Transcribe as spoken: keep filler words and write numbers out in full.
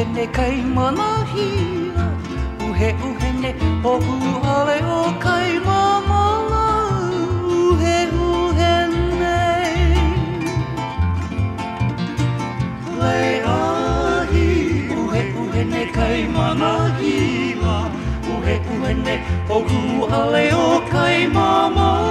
ne kai manahia Uhe uhe ne pohu ale o kai mamala Uhe uhe nei Leahi Uhe uhe ne kai manahia Uhe uhe ne pohu ale o kai mamala